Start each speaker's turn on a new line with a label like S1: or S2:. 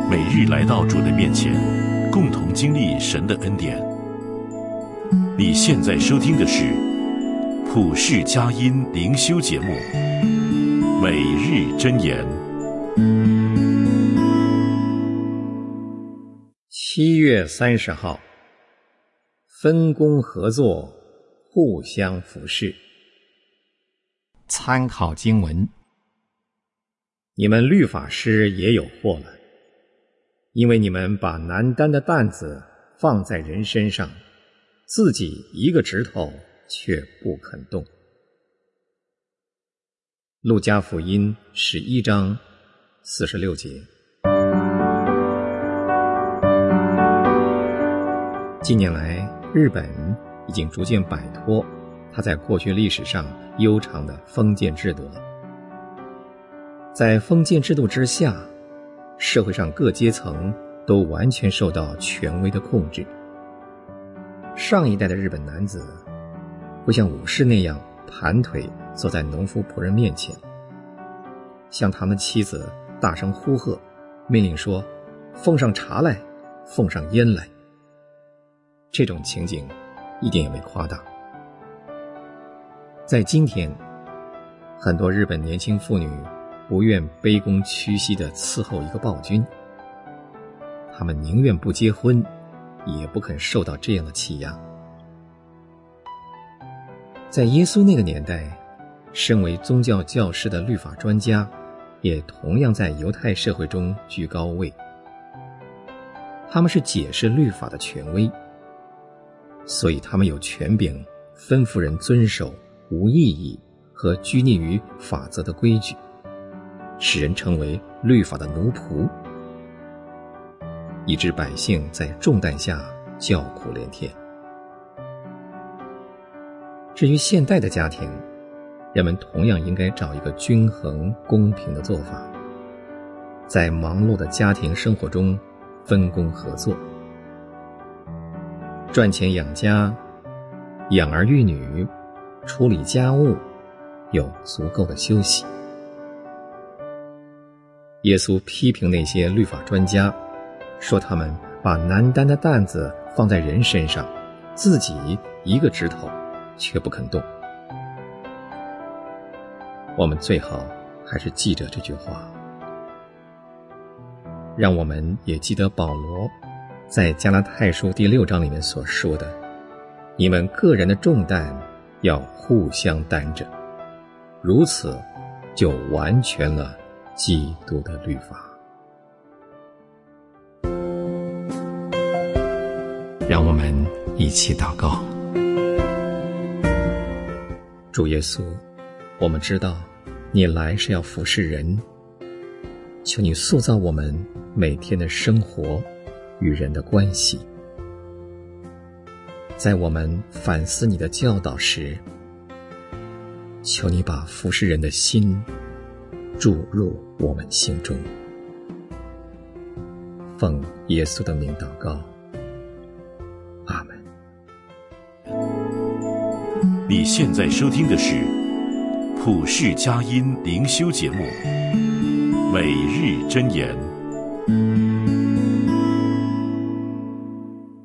S1: 每日来到主的面前，共同经历神的恩典。你现在收听的是普世佳音灵修节目《每日箴言》。
S2: 7月30号，分工合作，互相服侍。参考经文：你们律法师也有祸了，因为你们把难担的担子放在人身上，自己一个指头却不肯动。路加福音11章46节。近年来，日本已经逐渐摆脱它在过去历史上悠长的封建制度了。在封建制度之下，社会上各阶层都完全受到权威的控制。上一代的日本男子会像武士那样盘腿坐在农夫仆人面前，向他们妻子大声呼喝，命令说：奉上茶来，奉上烟来。这种情景一点也没夸大。在今天，很多日本年轻妇女不愿卑躬屈膝地伺候一个暴君，她们宁愿不结婚，也不肯受到这样的欺压。在耶稣那个年代，身为宗教教师的律法专家也同样在犹太社会中居高位。他们是解释律法的权威，所以他们有权柄吩咐人遵守无意义和拘泥于法则的规矩，使人成为律法的奴仆，以致百姓在重担下叫苦连天。至于现代的家庭，人们同样应该找一个均衡公平的做法，在忙碌的家庭生活中分工合作，赚钱养家，养儿育女，处理家务，有足够的休息。耶稣批评那些律法专家，说他们把难担的担子放在人身上，自己一个指头却不肯动。我们最好还是记着这句话，让我们也记得保罗在加拉太书第6章里面所说的：你们个人的重担要互相担着，如此就完全了基督的律法。让我们一起祷告。主耶稣，我们知道你来是要服侍人，求你塑造我们每天的生活与人的关系。在我们反思你的教导时，求你把服侍人的心注入我们心中。奉耶稣的名祷告，阿门。
S1: 你现在收听的是普世佳音灵修节目《每日箴言》。